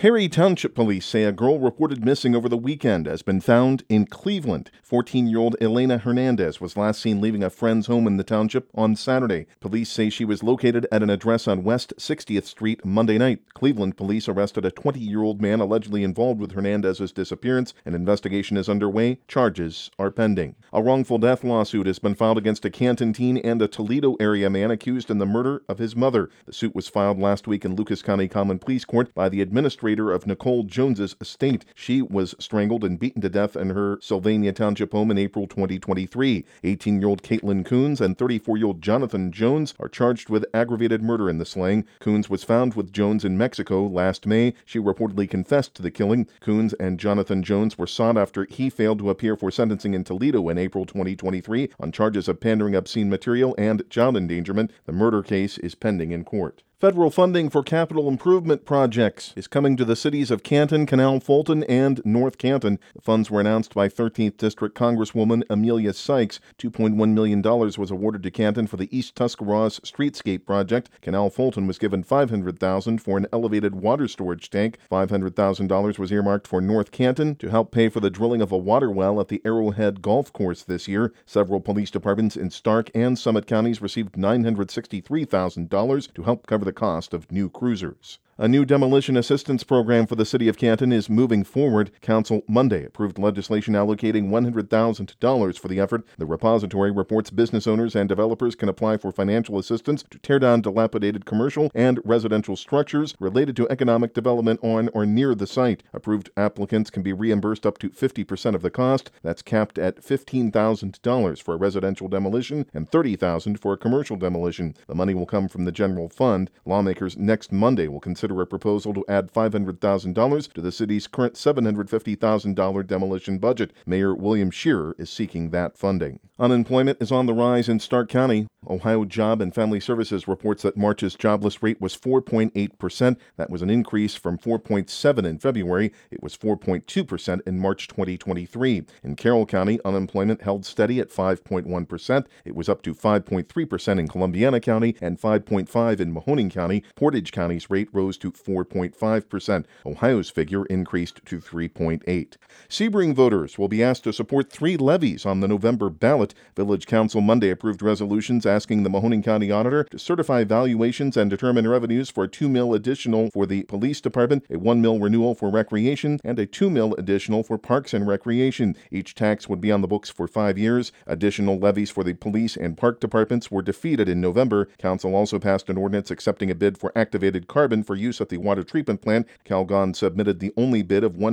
Perry Township Police say a girl reported missing over the weekend has been found in Cleveland. 14-year-old Elena Hernandez was last seen leaving a friend's home in the township on Saturday. Police say she was located at an address on West 60th Street Monday night. Cleveland police arrested a 20-year-old man allegedly involved with Hernandez's disappearance. An investigation is underway. Charges are pending. A wrongful death lawsuit has been filed against a Canton teen and a Toledo area man accused in the murder of his mother. The suit was filed last week in Lucas County Common Pleas Court by the administrator of Nicole Jones's estate. She was strangled and beaten to death in her Sylvania Township home in April 2023. 18-year-old Caitlin Coons and 34-year-old Jonathan Jones are charged with aggravated murder in the slaying. Coons was found with Jones in Mexico last May. She reportedly confessed to the killing. Coons and Jonathan Jones were sought after he failed to appear for sentencing in Toledo in April 2023 on charges of pandering obscene material and child endangerment. The murder case is pending in court. Federal funding for capital improvement projects is coming to the cities of Canton, Canal Fulton, and North Canton. The funds were announced by 13th District Congresswoman Amelia Sykes. $2.1 million was awarded to Canton for the East Tuscarawas Streetscape project. Canal Fulton was given $500,000 for an elevated water storage tank. $500,000 was earmarked for North Canton to help pay for the drilling of a water well at the Arrowhead Golf Course this year. Several police departments in Stark and Summit counties received $963,000 to help cover the cost of new cruisers. A new demolition assistance program for the city of Canton is moving forward. Council Monday approved legislation allocating $100,000 for the effort. The repository reports business owners and developers can apply for financial assistance to tear down dilapidated commercial and residential structures related to economic development on or near the site. Approved applicants can be reimbursed up to 50% of the cost. That's capped at $15,000 for a residential demolition and $30,000 for a commercial demolition. The money will come from the general fund. Lawmakers next Monday will consider a proposal to add $500,000 to the city's current $750,000 demolition budget. Mayor William Shearer is seeking that funding. Unemployment is on the rise in Stark County. Ohio Job and Family Services reports that March's jobless rate was 4.8%. That was an increase from 4.7% in February. It was 4.2% in March 2023. In Carroll County, unemployment held steady at 5.1%. It was up to 5.3% in Columbiana County and 5.5% in Mahoning County. Portage County's rate rose to 4.5%. Ohio's figure increased to 3.8%. Sebring voters will be asked to support 3 levies on the November ballot. Village Council Monday approved resolutions asking the Mahoning County Auditor to certify valuations and determine revenues for a $2 million additional for the Police Department, a $1 million renewal for Recreation, and a $2 million additional for Parks and Recreation. Each tax would be on the books for 5 years. Additional levies for the Police and Park Departments were defeated in November. Council also passed an ordinance accepting a bid for activated carbon for use at the water treatment plant. Calgon submitted the only bid of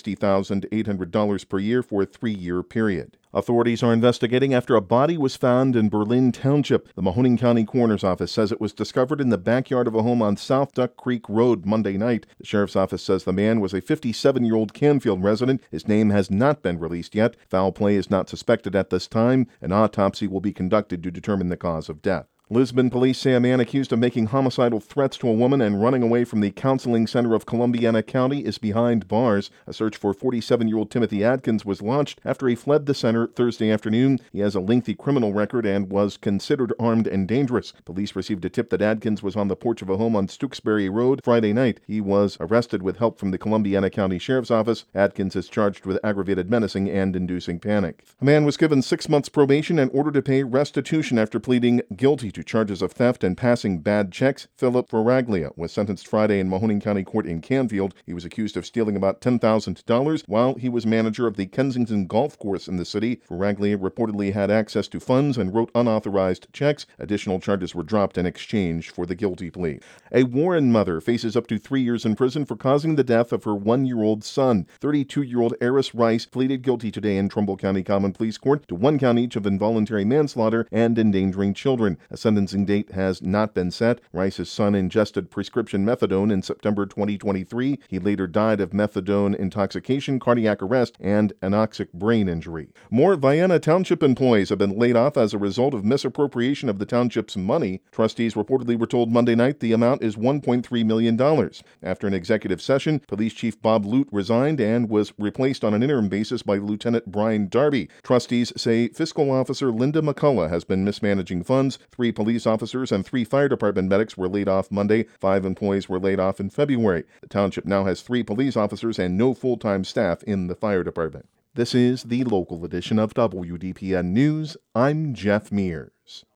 $160,800 per year for a 3-year period. Authorities are investigating after a body was found in Berlin Township. The Mahoning County Coroner's Office says it was discovered in the backyard of a home on South Duck Creek Road Monday night. The Sheriff's Office says the man was a 57-year-old Canfield resident. His name has not been released yet. Foul play is not suspected at this time. An autopsy will be conducted to determine the cause of death. Lisbon police say a man accused of making homicidal threats to a woman and running away from the counseling center of Columbiana County is behind bars. A search for 47-year-old Timothy Adkins was launched after he fled the center Thursday afternoon. He has a lengthy criminal record and was considered armed and dangerous. Police received a tip that Adkins was on the porch of a home on Stewksbury Road Friday night. He was arrested with help from the Columbiana County Sheriff's Office. Adkins is charged with aggravated menacing and inducing panic. A man was given 6 months probation and ordered to pay restitution after pleading guilty to charges of theft and passing bad checks. Philip Ferraglia was sentenced Friday in Mahoning County Court in Canfield. He was accused of stealing about $10,000 while he was manager of the Kensington Golf Course in the city. Ferraglia reportedly had access to funds and wrote unauthorized checks. Additional charges were dropped in exchange for the guilty plea. A Warren mother faces up to 3 years in prison for causing the death of her 1-year-old son. 32-year-old Eris Rice pleaded guilty today in Trumbull County Common Pleas Court to 1 count each of involuntary manslaughter and endangering children. A sentencing date has not been set. Rice's son ingested prescription methadone in September 2023. He later died of methadone intoxication, cardiac arrest, and anoxic brain injury. More Vienna Township employees have been laid off as a result of misappropriation of the township's money. Trustees reportedly were told Monday night the amount is $1.3 million. After an executive session, Police Chief Bob Lute resigned and was replaced on an interim basis by Lieutenant Brian Darby. Trustees say Fiscal Officer Linda McCullough has been mismanaging funds. 3 police officers and 3 fire department medics were laid off Monday. 5 employees were laid off in February. The township now has 3 police officers and no full-time staff in the fire department. This is the local edition of WDPN News. I'm Jeff Mears.